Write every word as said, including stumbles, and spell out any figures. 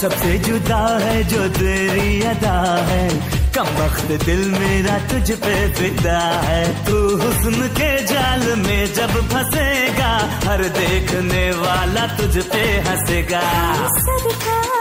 सबसे जुदा है जो तेरी अदा है, कम वक्त दिल मेरा तुझ पे फिदा है। तू हुस्न के जाल में जब फंसेगा, हर देखने वाला तुझ पे हंसेगा।